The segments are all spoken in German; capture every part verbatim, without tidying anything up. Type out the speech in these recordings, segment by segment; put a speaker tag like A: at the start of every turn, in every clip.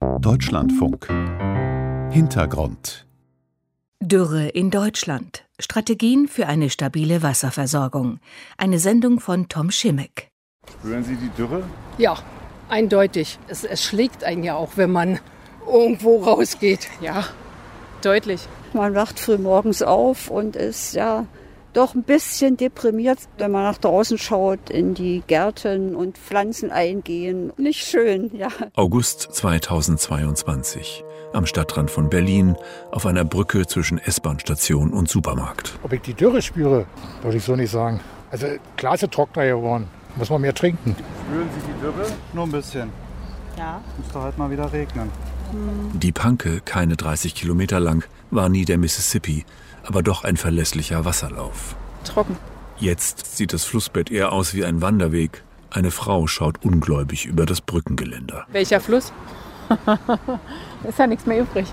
A: Deutschlandfunk. Hintergrund.
B: Dürre in Deutschland. Strategien für eine stabile Wasserversorgung. Eine Sendung von Tom Schimmeck.
C: Spüren Sie die Dürre?
D: Ja, eindeutig. Es, es schlägt einen ja auch, wenn man irgendwo rausgeht. Ja, deutlich.
E: Man wacht früh morgens auf und ist ja doch ein bisschen deprimiert, wenn man nach draußen schaut, in die Gärten und Pflanzen eingehen. Nicht schön, ja.
F: August zweitausendzweiundzwanzig. Am Stadtrand von Berlin, auf einer Brücke zwischen S-Bahn-Station und Supermarkt.
G: Ob ich die Dürre spüre, würde ich so nicht sagen. Also klar ist es trockener geworden. Muss man mehr trinken.
C: Spüren Sie die Dürre? Nur ein bisschen.
E: Ja.
C: Muss doch halt mal wieder regnen.
F: Die Panke, keine dreißig Kilometer lang, war nie der Mississippi, aber doch ein verlässlicher Wasserlauf.
D: Trocken.
F: Jetzt sieht das Flussbett eher aus wie ein Wanderweg. Eine Frau schaut ungläubig über das Brückengeländer.
D: Welcher Fluss? Ist ja nichts mehr übrig.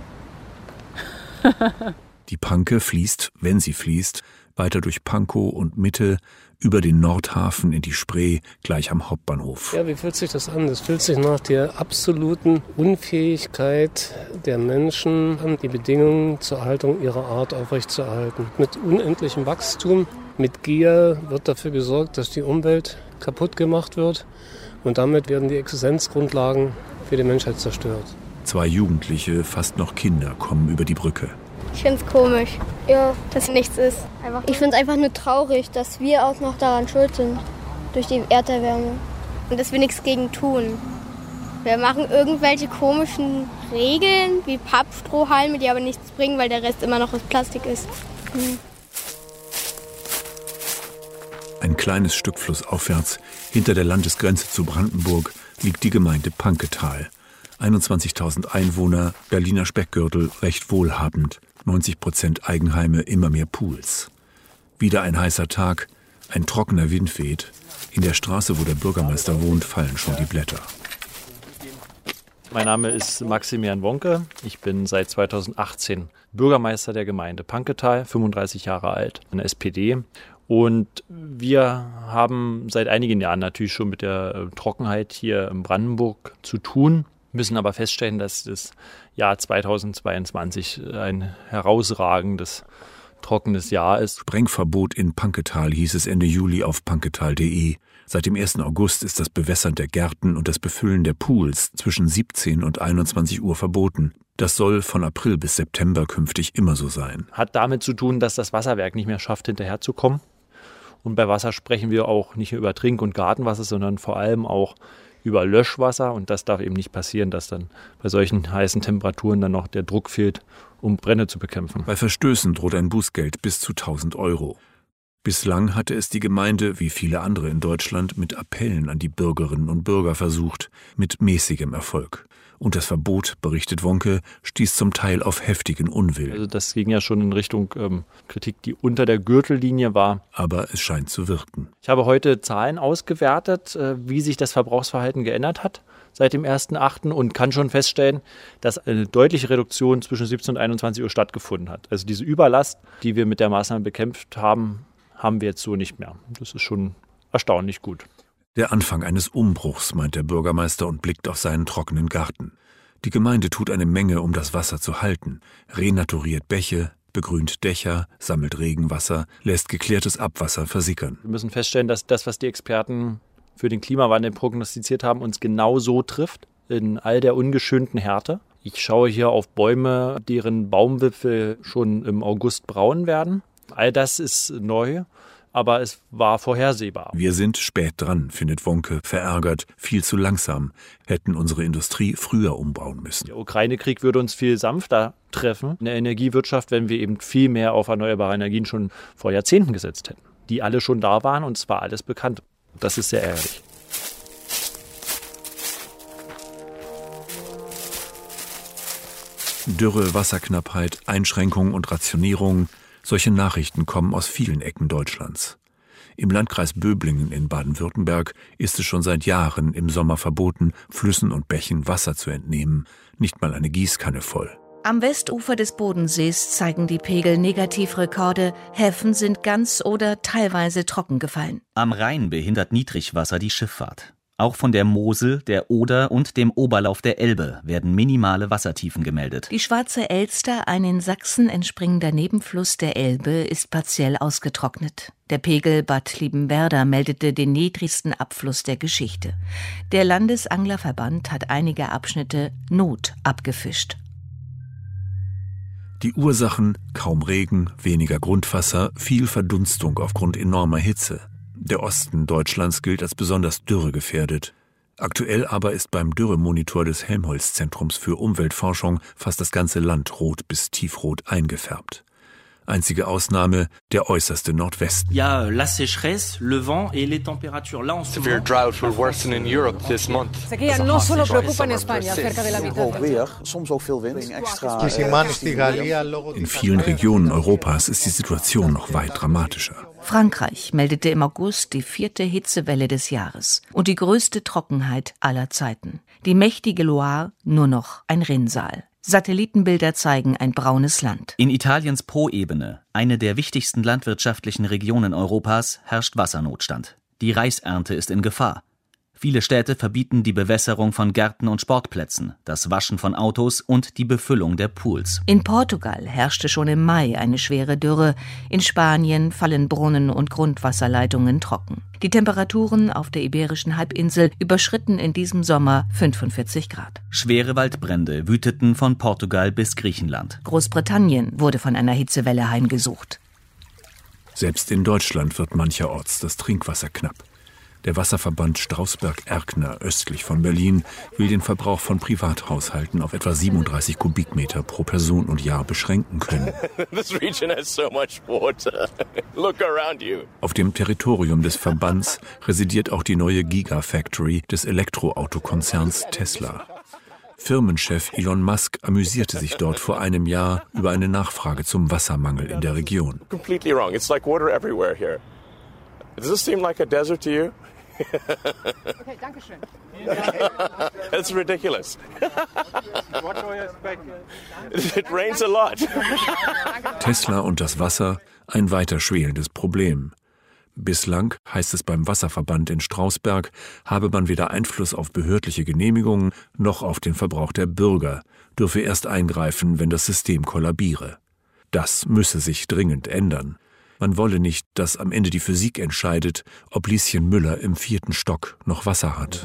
F: Die Panke fließt, wenn sie fließt, weiter durch Pankow und Mitte, über den Nordhafen in die Spree, gleich am Hauptbahnhof.
H: Ja, wie fühlt sich das an? Das fühlt sich nach der absoluten Unfähigkeit der Menschen an, die Bedingungen zur Erhaltung ihrer Art aufrechtzuerhalten. Mit unendlichem Wachstum, mit Gier wird dafür gesorgt, dass die Umwelt kaputt gemacht wird und damit werden die Existenzgrundlagen für die Menschheit zerstört.
F: Zwei Jugendliche, fast noch Kinder, kommen über die Brücke.
I: Ich finde es komisch, ja, dass nichts ist. Einfach ich finde es einfach nur traurig, dass wir auch noch daran schuld sind, durch die Erderwärmung. Und dass wir nichts gegen tun. Wir machen irgendwelche komischen Regeln, wie Pappstrohhalme, die aber nichts bringen, weil der Rest immer noch aus Plastik ist. Hm.
F: Ein kleines Stück flussaufwärts, hinter der Landesgrenze zu Brandenburg, liegt die Gemeinde Panketal. einundzwanzigtausend Einwohner, Berliner Speckgürtel, recht wohlhabend. neunzig Prozent Eigenheime, immer mehr Pools. Wieder ein heißer Tag, ein trockener Wind weht. In der Straße, wo der Bürgermeister wohnt, fallen schon die Blätter.
J: Mein Name ist Maximilian Wonke. Ich bin seit zweitausendachtzehn Bürgermeister der Gemeinde Panketal, fünfunddreißig Jahre alt, in der S P D. Und wir haben seit einigen Jahren natürlich schon mit der Trockenheit hier in Brandenburg zu tun. Müssen aber feststellen, dass das Jahr zweitausendzweiundzwanzig ein herausragendes, trockenes Jahr ist.
F: Sprengverbot in Panketal hieß es Ende Juli auf panketal punkt de. Seit dem ersten August ist das Bewässern der Gärten und das Befüllen der Pools zwischen siebzehn und einundzwanzig Uhr verboten. Das soll von April bis September künftig immer so sein.
J: Hat damit zu tun, dass das Wasserwerk nicht mehr schafft, hinterherzukommen. Und bei Wasser sprechen wir auch nicht nur über Trink- und Gartenwasser, sondern vor allem auch über Löschwasser, und das darf eben nicht passieren, dass dann bei solchen heißen Temperaturen dann noch der Druck fehlt, um Brände zu bekämpfen.
F: Bei Verstößen droht ein Bußgeld bis zu tausend Euro. Bislang hatte es die Gemeinde, wie viele andere in Deutschland, mit Appellen an die Bürgerinnen und Bürger versucht, mit mäßigem Erfolg. Und das Verbot, berichtet Wonke, stieß zum Teil auf heftigen Unwillen.
J: Also das ging ja schon in Richtung ähm, Kritik, die unter der Gürtellinie war.
F: Aber es scheint zu wirken.
J: Ich habe heute Zahlen ausgewertet, äh, wie sich das Verbrauchsverhalten geändert hat seit dem ersten achten und kann schon feststellen, dass eine deutliche Reduktion zwischen siebzehn und einundzwanzig Uhr stattgefunden hat. Also diese Überlast, die wir mit der Maßnahme bekämpft haben, haben wir jetzt so nicht mehr. Das ist schon erstaunlich gut.
F: Der Anfang eines Umbruchs, meint der Bürgermeister und blickt auf seinen trockenen Garten. Die Gemeinde tut eine Menge, um das Wasser zu halten. Renaturiert Bäche, begrünt Dächer, sammelt Regenwasser, lässt geklärtes Abwasser versickern.
J: Wir müssen feststellen, dass das, was die Experten für den Klimawandel prognostiziert haben, uns genau so trifft, in all der ungeschönten Härte. Ich schaue hier auf Bäume, deren Baumwipfel schon im August braun werden. All das ist neu. Aber es war vorhersehbar.
F: Wir sind spät dran, findet Wonke, verärgert, viel zu langsam, hätten unsere Industrie früher umbauen müssen.
J: Der Ukraine-Krieg würde uns viel sanfter treffen in der Energiewirtschaft, wenn wir eben viel mehr auf erneuerbare Energien schon vor Jahrzehnten gesetzt hätten. Die alle schon da waren und es war alles bekannt. Das ist sehr ärgerlich.
F: Dürre, Wasserknappheit, Einschränkungen und Rationierungen. Solche Nachrichten kommen aus vielen Ecken Deutschlands. Im Landkreis Böblingen in Baden-Württemberg ist es schon seit Jahren im Sommer verboten, Flüssen und Bächen Wasser zu entnehmen, nicht mal eine Gießkanne voll.
B: Am Westufer des Bodensees zeigen die Pegel Negativrekorde. Häfen sind ganz oder teilweise trocken gefallen.
K: Am Rhein behindert Niedrigwasser die Schifffahrt. Auch von der Mosel, der Oder und dem Oberlauf der Elbe werden minimale Wassertiefen gemeldet.
B: Die Schwarze Elster, ein in Sachsen entspringender Nebenfluss der Elbe, ist partiell ausgetrocknet. Der Pegel Bad Liebenwerda meldete den niedrigsten Abfluss der Geschichte. Der Landesanglerverband hat einige Abschnitte Not abgefischt.
F: Die Ursachen: kaum Regen, weniger Grundwasser, viel Verdunstung aufgrund enormer Hitze. Der Osten Deutschlands gilt als besonders dürregefährdet. Aktuell aber ist beim Dürremonitor des Helmholtz-Zentrums für Umweltforschung fast das ganze Land rot bis tiefrot eingefärbt. Einzige Ausnahme der äußerste Nordwesten.
L: Ja, la sécheresse, le vent et les températures là en ce moment.
M: Severe drought will worsen in Europe this month.
N: Sequía no solo preocupa en España acerca del hábitat.
O: Soms ook veel wind. Extra.
F: In vielen Regionen Europas ist die Situation noch weit dramatischer.
B: Frankreich meldete im August die vierte Hitzewelle des Jahres und die größte Trockenheit aller Zeiten. Die mächtige Loire nur noch ein Rinnsal. Satellitenbilder zeigen ein braunes Land.
K: In Italiens Po-Ebene, eine der wichtigsten landwirtschaftlichen Regionen Europas, herrscht Wassernotstand. Die Reisernte ist in Gefahr. Viele Städte verbieten die Bewässerung von Gärten und Sportplätzen, das Waschen von Autos und die Befüllung der Pools.
B: In Portugal herrschte schon im Mai eine schwere Dürre. In Spanien fallen Brunnen und Grundwasserleitungen trocken. Die Temperaturen auf der Iberischen Halbinsel überschritten in diesem Sommer fünfundvierzig Grad.
K: Schwere Waldbrände wüteten von Portugal bis Griechenland.
B: Großbritannien wurde von einer Hitzewelle heimgesucht.
F: Selbst in Deutschland wird mancherorts das Trinkwasser knapp. Der Wasserverband Strausberg-Erkner östlich von Berlin will den Verbrauch von Privathaushalten auf etwa siebenunddreißig Kubikmeter pro Person und Jahr beschränken können. Auf dem Territorium des Verbands residiert auch die neue Gigafactory des Elektroautokonzerns Tesla. Firmenchef Elon Musk amüsierte sich dort vor einem Jahr über eine Nachfrage zum Wassermangel in der Region.
M: Completely wrong. It's like water everywhere here. Does this seem like a desert to you?
N: Okay, danke schön.
M: It's ridiculous. What do you expect? It rains a lot.
F: Tesla und das Wasser, ein weiter schwelendes Problem. Bislang, heißt es beim Wasserverband in Strausberg, habe man weder Einfluss auf behördliche Genehmigungen noch auf den Verbrauch der Bürger, dürfe erst eingreifen, wenn das System kollabiere. Das müsse sich dringend ändern. Man wolle nicht, dass am Ende die Physik entscheidet, ob Lieschen Müller im vierten Stock noch Wasser hat.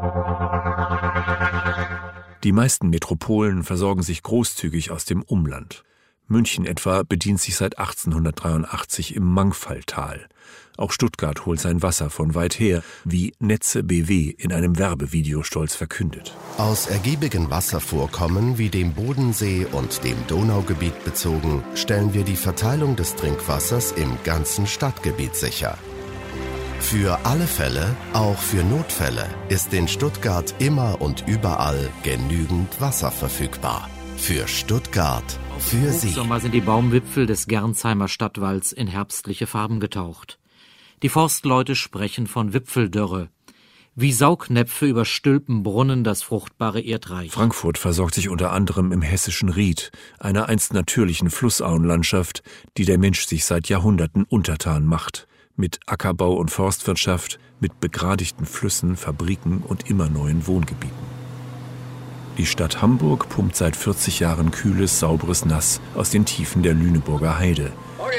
F: Die meisten Metropolen versorgen sich großzügig aus dem Umland. München etwa bedient sich seit achtzehnhundertdreiundachtzig im Mangfalltal. Auch Stuttgart holt sein Wasser von weit her, wie Netze B W in einem Werbevideo stolz verkündet.
P: Aus ergiebigen Wasservorkommen wie dem Bodensee und dem Donaugebiet bezogen, stellen wir die Verteilung des Trinkwassers im ganzen Stadtgebiet sicher. Für alle Fälle, auch für Notfälle, ist in Stuttgart immer und überall genügend Wasser verfügbar. Für Stuttgart, für Sie.
Q: Im Sommer sind die Baumwipfel des Gernsheimer Stadtwalds in herbstliche Farben getaucht. Die Forstleute sprechen von Wipfeldürre. Wie Saugnäpfe überstülpen Brunnen das fruchtbare Erdreich.
F: Frankfurt versorgt sich unter anderem im hessischen Ried, einer einst natürlichen Flussauenlandschaft, die der Mensch sich seit Jahrhunderten untertan macht. Mit Ackerbau und Forstwirtschaft, mit begradigten Flüssen, Fabriken und immer neuen Wohngebieten. Die Stadt Hamburg pumpt seit vierzig Jahren kühles, sauberes Nass aus den Tiefen der Lüneburger Heide.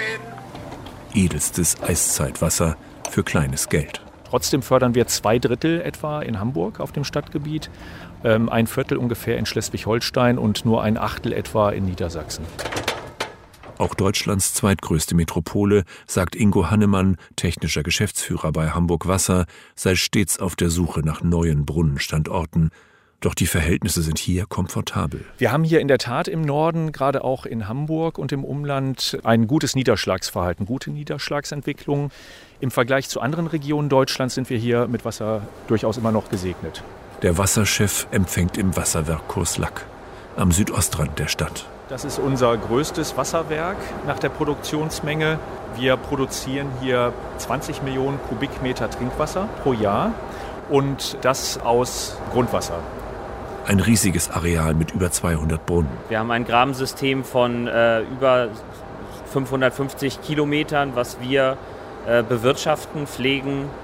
F: Edelstes Eiszeitwasser für kleines Geld.
J: Trotzdem fördern wir zwei Drittel etwa in Hamburg auf dem Stadtgebiet, ähm, ein Viertel ungefähr in Schleswig-Holstein und nur ein Achtel etwa in Niedersachsen.
F: Auch Deutschlands zweitgrößte Metropole, sagt Ingo Hannemann, technischer Geschäftsführer bei Hamburg Wasser, sei stets auf der Suche nach neuen Brunnenstandorten. Doch die Verhältnisse sind hier komfortabel.
J: Wir haben hier in der Tat im Norden, gerade auch in Hamburg und im Umland, ein gutes Niederschlagsverhalten, gute Niederschlagsentwicklung. Im Vergleich zu anderen Regionen Deutschlands sind wir hier mit Wasser durchaus immer noch gesegnet.
F: Der Wasserchef empfängt im Wasserwerk Kurslack, am Südostrand der Stadt.
J: Das ist unser größtes Wasserwerk nach der Produktionsmenge. Wir produzieren hier zwanzig Millionen Kubikmeter Trinkwasser pro Jahr und das aus Grundwasser.
F: Ein riesiges Areal mit über zweihundert Brunnen.
R: Wir haben ein Grabensystem von äh, über fünfhundertfünfzig Kilometern, was wir äh, bewirtschaften, pflegen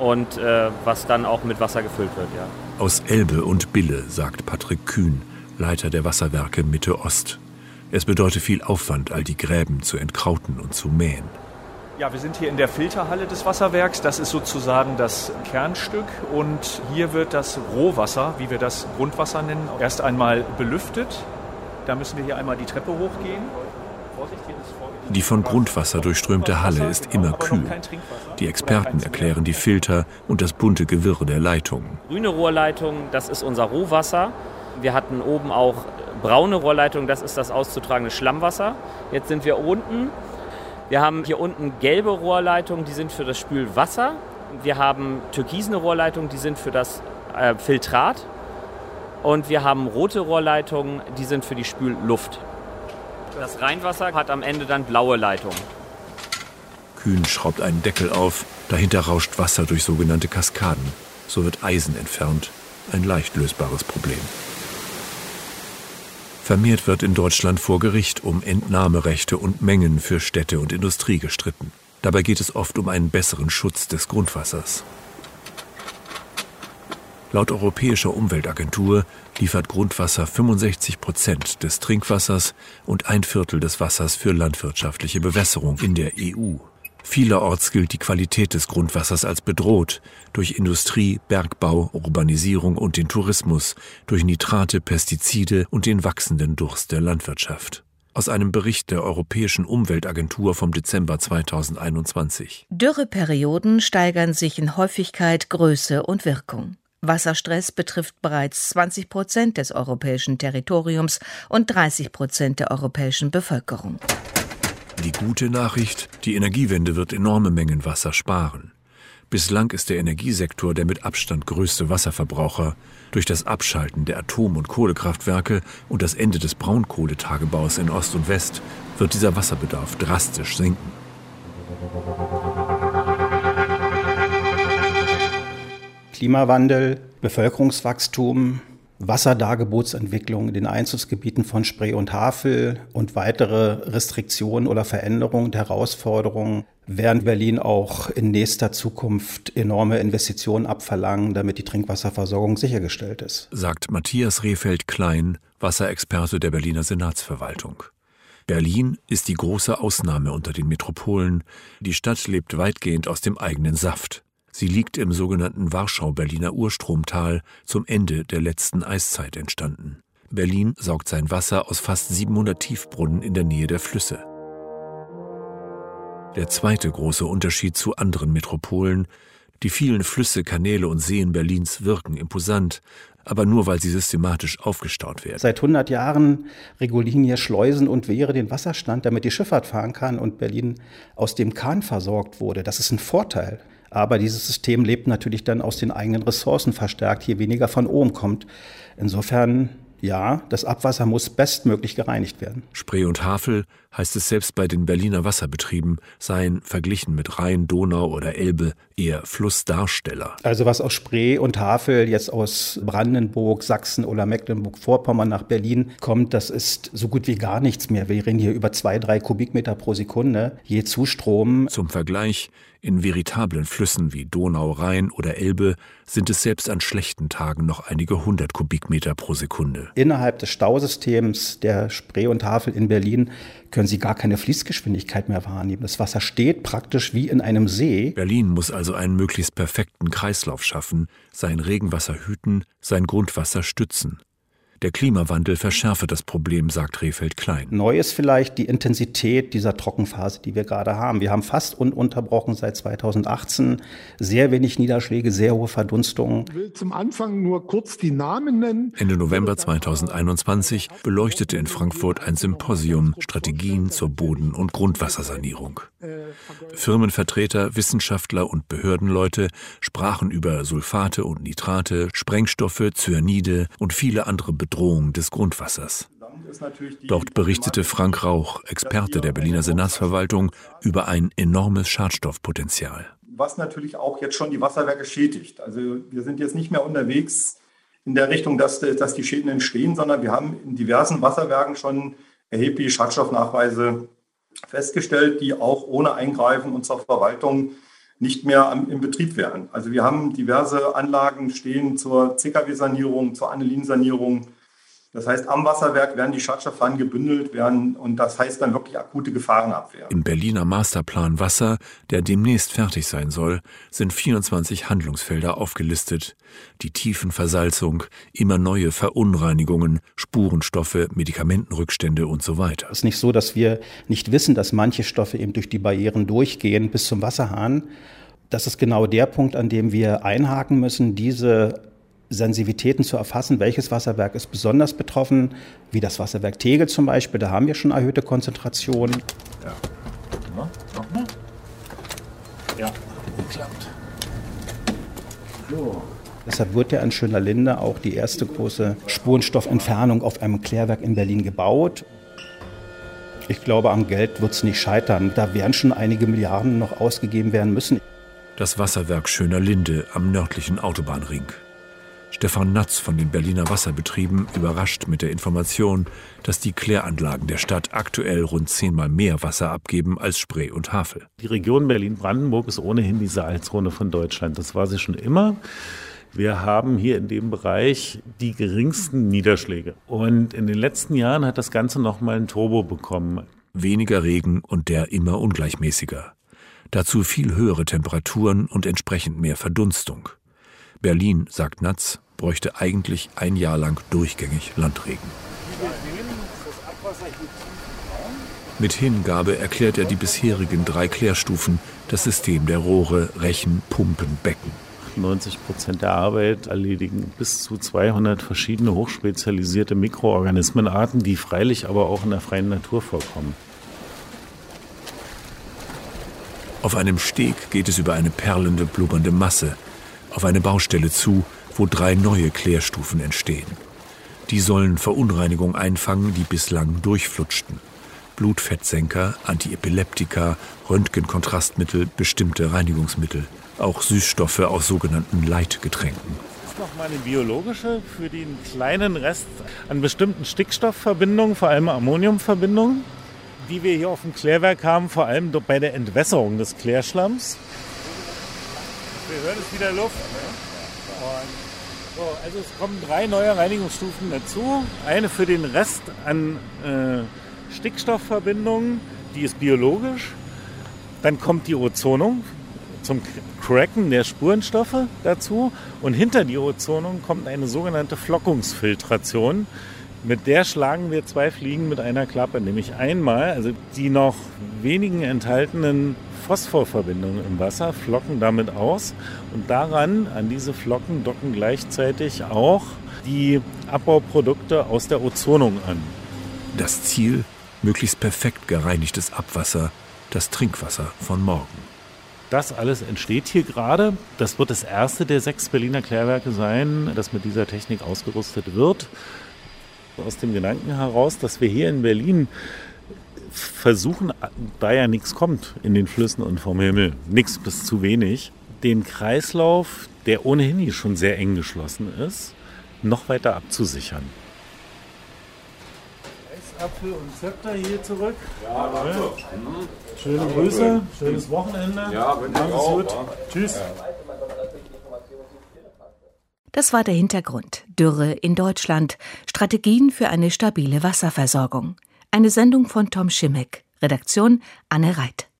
R: und äh, was dann auch mit Wasser gefüllt wird. Ja.
F: Aus Elbe und Bille, sagt Patrick Kühn, Leiter der Wasserwerke Mitte Ost. Es bedeutet viel Aufwand, all die Gräben zu entkrauten und zu mähen.
S: Ja, wir sind hier in der Filterhalle des Wasserwerks. Das ist sozusagen das Kernstück. Und hier wird das Rohwasser, wie wir das Grundwasser nennen, erst einmal belüftet. Da müssen wir hier einmal die Treppe hochgehen.
F: Die von Grundwasser durchströmte Halle ist immer kühl. Die Experten erklären die Filter und das bunte Gewirr der Leitungen.
R: Grüne Rohrleitung, das ist unser Rohwasser. Wir hatten oben auch braune Rohrleitung, das ist das auszutragende Schlammwasser. Jetzt sind wir unten. Wir haben hier unten gelbe Rohrleitungen, die sind für das Spülwasser. Wir haben türkisene Rohrleitungen, die sind für das äh, Filtrat. Und wir haben rote Rohrleitungen, die sind für die Spülluft. Das Rheinwasser hat am Ende dann blaue Leitungen.
F: Kühn schraubt einen Deckel auf, dahinter rauscht Wasser durch sogenannte Kaskaden. So wird Eisen entfernt, ein leicht lösbares Problem. Vermehrt wird in Deutschland vor Gericht um Entnahmerechte und Mengen für Städte und Industrie gestritten. Dabei geht es oft um einen besseren Schutz des Grundwassers. Laut Europäischer Umweltagentur liefert Grundwasser fünfundsechzig Prozent des Trinkwassers und ein Viertel des Wassers für landwirtschaftliche Bewässerung in der E U. Vielerorts gilt die Qualität des Grundwassers als bedroht durch Industrie, Bergbau, Urbanisierung und den Tourismus, durch Nitrate, Pestizide und den wachsenden Durst der Landwirtschaft. Aus einem Bericht der Europäischen Umweltagentur vom Dezember zweitausendeinundzwanzig.
B: Dürreperioden steigern sich in Häufigkeit, Größe und Wirkung. Wasserstress betrifft bereits zwanzig Prozent des europäischen Territoriums und dreißig Prozent der europäischen Bevölkerung.
F: Die gute Nachricht, die Energiewende wird enorme Mengen Wasser sparen. Bislang ist der Energiesektor der mit Abstand größte Wasserverbraucher. Durch das Abschalten der Atom- und Kohlekraftwerke und das Ende des Braunkohletagebaus in Ost und West wird dieser Wasserbedarf drastisch sinken.
T: Klimawandel, Bevölkerungswachstum, Wasserdargebotsentwicklung in den Einzugsgebieten von Spree und Havel und weitere Restriktionen oder Veränderungen und Herausforderungen werden Berlin auch in nächster Zukunft enorme Investitionen abverlangen, damit die Trinkwasserversorgung sichergestellt ist,
F: sagt Matthias Rehfeld-Klein, Wasserexperte der Berliner Senatsverwaltung. Berlin ist die große Ausnahme unter den Metropolen. Die Stadt lebt weitgehend aus dem eigenen Saft. Sie liegt im sogenannten Warschau-Berliner Urstromtal, zum Ende der letzten Eiszeit entstanden. Berlin saugt sein Wasser aus fast siebenhundert Tiefbrunnen in der Nähe der Flüsse. Der zweite große Unterschied zu anderen Metropolen: die vielen Flüsse, Kanäle und Seen Berlins wirken imposant, aber nur, weil sie systematisch aufgestaut werden.
T: Seit hundert Jahren regulieren hier Schleusen und Wehre den Wasserstand, damit die Schifffahrt fahren kann und Berlin aus dem Kahn versorgt wurde. Das ist ein Vorteil. Aber dieses System lebt natürlich dann aus den eigenen Ressourcen verstärkt, hier weniger von oben kommt. Insofern, ja, das Abwasser muss bestmöglich gereinigt werden.
F: Spree und Havel, heißt es selbst bei den Berliner Wasserbetrieben, seien verglichen mit Rhein, Donau oder Elbe eher Flussdarsteller.
T: Also was aus Spree und Havel jetzt aus Brandenburg, Sachsen oder Mecklenburg-Vorpommern nach Berlin kommt, das ist so gut wie gar nichts mehr. Wir reden hier über zwei, drei Kubikmeter pro Sekunde je Zustrom.
F: Zum Vergleich: in veritablen Flüssen wie Donau, Rhein oder Elbe sind es selbst an schlechten Tagen noch einige hundert Kubikmeter pro Sekunde.
T: Innerhalb des Stausystems der Spree und Havel in Berlin können Sie gar keine Fließgeschwindigkeit mehr wahrnehmen. Das Wasser steht praktisch wie in einem See.
F: Berlin muss also einen möglichst perfekten Kreislauf schaffen, sein Regenwasser hüten, sein Grundwasser stützen. Der Klimawandel verschärfe das Problem, sagt Rehfeld-Klein.
T: Neu ist vielleicht die Intensität dieser Trockenphase, die wir gerade haben. Wir haben fast ununterbrochen seit zweitausendachtzehn sehr wenig Niederschläge, sehr hohe Verdunstungen.
U: Ich will zum Anfang nur kurz die Namen nennen.
F: Ende November zweitausendeinundzwanzig beleuchtete in Frankfurt ein Symposium Strategien zur Boden- und Grundwassersanierung. Firmenvertreter, Wissenschaftler und Behördenleute sprachen über Sulfate und Nitrate, Sprengstoffe, Cyanide und viele andere Bedrohungen des Grundwassers. Dort berichtete Frank Rauch, Experte der Berliner Senatsverwaltung, über ein enormes Schadstoffpotenzial.
V: Was natürlich auch jetzt schon die Wasserwerke schädigt. Also wir sind jetzt nicht mehr unterwegs in der Richtung, dass, dass die Schäden entstehen, sondern wir haben in diversen Wasserwerken schon erhebliche Schadstoffnachweise festgestellt, die auch ohne Eingreifen unserer Verwaltung nicht mehr im Betrieb wären. Also wir haben diverse Anlagen stehen zur C K W-Sanierung, zur Anilin-Sanierung. Das heißt, am Wasserwerk werden die Schadstoffverfahren gebündelt werden und das heißt dann wirklich akute Gefahrenabwehr.
F: Im Berliner Masterplan Wasser, der demnächst fertig sein soll, sind vierundzwanzig Handlungsfelder aufgelistet. Die Tiefenversalzung, immer neue Verunreinigungen, Spurenstoffe, Medikamentenrückstände und so weiter.
T: Es ist nicht so, dass wir nicht wissen, dass manche Stoffe eben durch die Barrieren durchgehen bis zum Wasserhahn. Das ist genau der Punkt, an dem wir einhaken müssen, diese Sensitivitäten zu erfassen, welches Wasserwerk ist besonders betroffen, wie das Wasserwerk Tegel zum Beispiel, da haben wir schon erhöhte Konzentrationen.
S: Ja. No, nochmal? Ja, geklappt.
T: So. Deshalb wird ja in Schönerlinde auch die erste große Spurenstoffentfernung auf einem Klärwerk in Berlin gebaut. Ich glaube, am Geld wird es nicht scheitern. Da werden schon einige Milliarden noch ausgegeben werden müssen.
F: Das Wasserwerk Schönerlinde am nördlichen Autobahnring. Stefan Natz von den Berliner Wasserbetrieben überrascht mit der Information, dass die Kläranlagen der Stadt aktuell rund zehnmal mehr Wasser abgeben als Spree und Havel.
A: Die Region Berlin-Brandenburg ist ohnehin die Salzone von Deutschland. Das war sie schon immer. Wir haben hier in dem Bereich die geringsten Niederschläge. Und in den letzten Jahren hat das Ganze nochmal ein Turbo bekommen.
F: Weniger Regen und der immer ungleichmäßiger. Dazu viel höhere Temperaturen und entsprechend mehr Verdunstung. Berlin, sagt Natz, bräuchte eigentlich ein Jahr lang durchgängig Landregen. Mit Hingabe erklärt er die bisherigen drei Klärstufen, das System der Rohre, Rechen, Pumpen, Becken.
A: neunzig Prozent der Arbeit erledigen bis zu zweihundert verschiedene hochspezialisierte Mikroorganismenarten, die freilich aber auch in der freien Natur vorkommen.
F: Auf einem Steg geht es über eine perlende, blubbernde Masse auf eine Baustelle zu, wo drei neue Klärstufen entstehen. Die sollen Verunreinigungen einfangen, die bislang durchflutschten. Blutfettsenker, Antiepileptika, Röntgenkontrastmittel, bestimmte Reinigungsmittel, auch Süßstoffe aus sogenannten Leitgetränken.
A: Das ist nochmal eine biologische für den kleinen Rest an bestimmten Stickstoffverbindungen, vor allem Ammoniumverbindungen, die wir hier auf dem Klärwerk haben, vor allem bei der Entwässerung des Klärschlamms. Wir hören es wieder Luft. Und so, also es kommen drei neue Reinigungsstufen dazu. Eine für den Rest an äh, Stickstoffverbindungen, die ist biologisch. Dann kommt die Ozonung zum Cracken der Spurenstoffe dazu. Und hinter die Ozonung kommt eine sogenannte Flockungsfiltration. Mit der schlagen wir zwei Fliegen mit einer Klappe. Nämlich einmal, also die noch wenigen enthaltenen Phosphorverbindungen im Wasser flocken damit aus. Und daran, an diese Flocken, docken gleichzeitig auch die Abbauprodukte aus der Ozonung an.
F: Das Ziel, möglichst perfekt gereinigtes Abwasser, das Trinkwasser von morgen.
A: Das alles entsteht hier gerade. Das wird das erste der sechs Berliner Klärwerke sein, das mit dieser Technik ausgerüstet wird. Aus dem Gedanken heraus, dass wir hier in Berlin versuchen, da ja nichts kommt in den Flüssen und vom Himmel, nichts bis zu wenig, den Kreislauf, der ohnehin hier schon sehr eng geschlossen ist, noch weiter abzusichern. Eisapfel und Zepter hier zurück. Ja, danke. Schöne Grüße, schönes Wochenende. Ja, wenn ihr auch. Gut. Tschüss.
B: Das war der Hintergrund. Dürre in Deutschland. Strategien für eine stabile Wasserversorgung. Eine Sendung von Tom Schimmeck. Redaktion Anne Reit.